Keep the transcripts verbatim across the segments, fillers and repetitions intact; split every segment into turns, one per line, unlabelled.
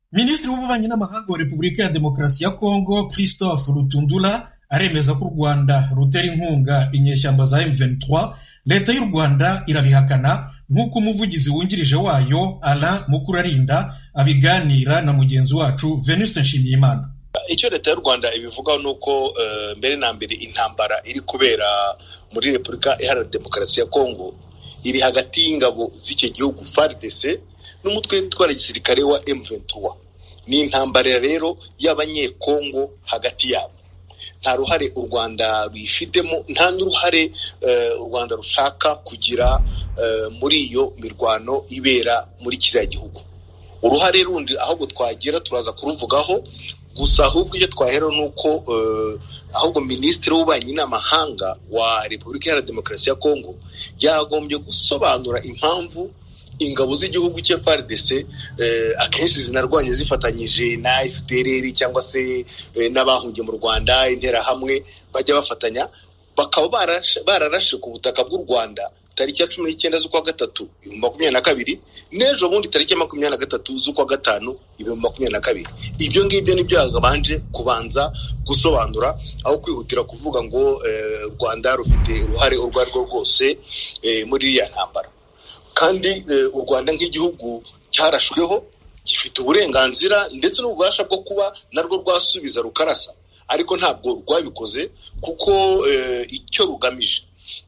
Minisitiri w'ububanyi n'amahanga wa Repubulika ya Demokarasi ya Kongo Christophe Rutundura aremeza ko u Rwanda rutera inkunga inyeshyamba za M vingt-trois. Leta y'u Rwanda irabihakana nk'uko umuvugizi wungirije wayo Alain Mukurarinda abiganira na mugenzi wacu Venuste Nshimiyimana.
Icyo leta y'u Rwanda ibivugaho nuko uh, mbere na mbere intambara iri kubera muri Repubulika Iharanira Demokarasi ya Kongo iri hagati y'ingabo z'icyo gihugu F A R D C n'umutwe witwara gisirikare wa M vingt-trois. Ni intambara rero y'abanyekongo hagati yabo. Nta ruhare u Rwanda rwifitemo, nta n'uruhare uh, u Rwanda rushaka kugira uh, muri iyo mirwano ibera muri kiriya gihugu. Uruhare rundi ahubwo twagira turaza kuruvugaho, gusa ahubwo icyo twahera nuko uh, ahubwo Minisitiri w'ububanyi n'amahanga wa Repubulika Iharanira Demokarasi ya Kongo yagombye gusobanura impamvu ingabo z'igihugu cya F A R D C eh, akenshi zinarwanye zifatanyije na F D L R cyangwa se eh, n'abahungiye mu Rwanda intera hamwe bajya bafatanya bakaba bararashe ku butaka bw'u Rwanda tariki ya cumi n'icyenda z'ukwa gatatu ibihumbi makumyabiri na kabiri n'ejo bundi tariki ya makumyabiri na gatatu z'ukwa gatanu ibihumbi makumyabiri na kabiri. Ibyo ngibyo nibyo yagabanje kubanza gusobanura aho kwihutira kuvuga ngo u eh, Rwanda rufite uruhare urwo ari rwo rwose eh, muri iriya ntambara. Kandi uh, u Rwanda nk'igihugu cyarashweho gifite uburenganzira ndetse n'ububasha bwo kuba narwo rwasubiza rukarasa, ariko ntabwo rwabikoze kuko uh, icyo rugamije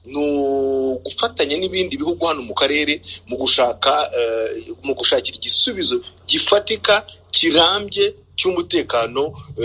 no gufatanya n'ibindi bihugu hano mu karere mu gushaka uh, mu gushakira igisubizo gifatika kirambye cy'umutekano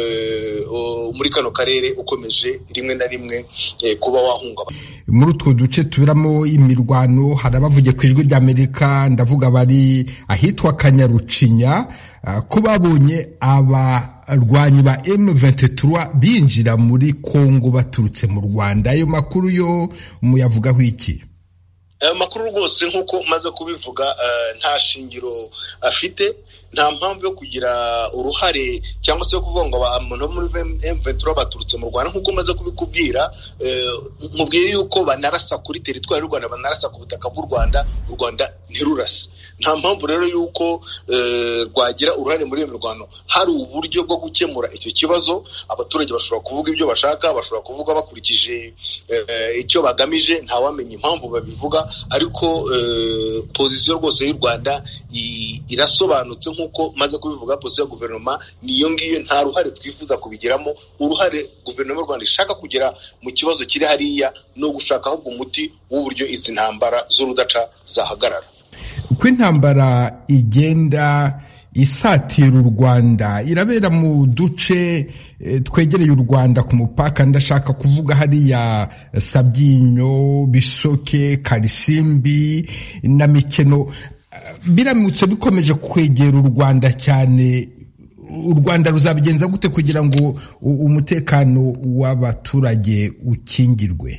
uh, muri kano karere ukomeje rimwe na rimwe uh, kuba wahungabana.
Muri utwo duce tubiramo imirwano hari abavuye ku ijwi ry'Amerika, ndavuga bari ahitwa Kanyarucinya uh, ko babonye abarwanyi ba M vingt-trois binjira muri Kongo baturutse mu Rwanda. Ayo makuru yo muyavugaho iki?
Ayo makuru rwose nk'uko maze kubivuga uh, nta shingiro afite, nta mpamvu yo kugira uruhare cyangwa se yo kuvuga ngo abantu muri M vingt-trois baturutse mu Rwanda. Nk'uko maze kubikubwira nkubwiye uh, yuko banarasa kuri teritwari y'u Rwanda, banarasa ku butaka bw'u Rwanda, u Rwanda ntirurase. Nta mpamvu rero yuko rwagira uh, uruhare muri iyo mirwano. Hari uburyo bwo gukemura icyo kibazo, abaturage bashobora kuvuga ibyo bashaka, bashobora kuvuga bakurikije uh, icyo bagamije, nta wamenya impamvu babivuga, ariko uh, position rwose y'u Rwanda irasobanutse nk'uko maze kubivuga. Position ya guverinoma niyo ngiyo, nta ruhare twifuza kubigiramo. Uruhare guverinoma y'u Rwanda ishaka kugera mu kibazo kiri hariya no gushaka ahubwo umuti w'uburyo izi ntambara z'urudaca zahagarara.
Uko intambara igenda isatira u Rwanda irabera mu duce e, twegereye u Rwanda ku mupaka, ndashaka kuvuga hariya Sabyinyo, Bisoke, Karisimbi na Mikeno. Biramutse bikomeje kwegera u Rwanda cyane, u Rwanda ruzabigenza gute kugira ngo umutekano w'abaturage ukingirwe?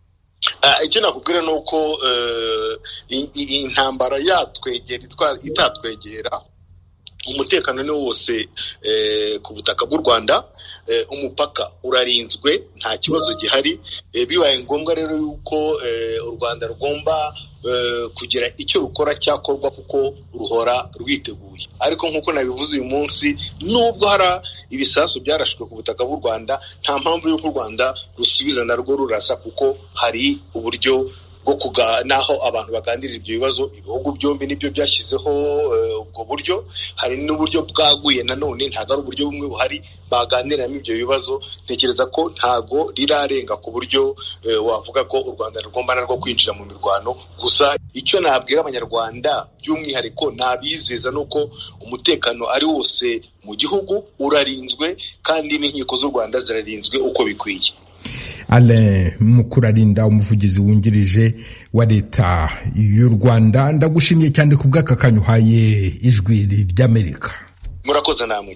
Uh, icyo nakubwira nuko uh, intambara yatwegera itatwegera, umutekano ni wose eh, ku butaka bw'u Rwanda, eh, umupaka urarinzwe, nta kibazo gihari. Eh, bibaye ngombwa rero yuko eh, u Rwanda rugomba eh, kugira icyo rukora cyakorwa kuko ruhora rwiteguye. Ariko nk'uko nabivuze uyu munsi, nubwo hari ibisasu byarashwe ku butaka bw'u Rwanda, nta mpamvu y'uko u Rwanda rusubiza narwo rurasa, kuko hari uburyo bwo kuga naho abantu baganirira ibyo bibazo. Ibihugu byombi nibyo byashyizeho ubwo uh, buryo. Hari n'uburyo bwaguye nanone, ntago ari uburyo bumwe buhari baganiramo ibyo bibazo. Ntekereza ko ntago rirarenga ku buryo uh, wavuga ko u Rwanda rugomba narwo kwinjira mu mirwano. Gusa icyo nabwira abanyarwanda by'umwihariko nabizeza nuko umutekano ari wose mu gihugu urarinzwe, kandi n'inkiko z'u Rwanda zirarinzwe uko bikwiye.
Alain Mukurarinda, umuvugizi wungirije wa leta y'u Rwanda, ndagushimiye cyane ku bw'aka kanya uhaye ijwi ry'Amerika.
Murakoze namwe.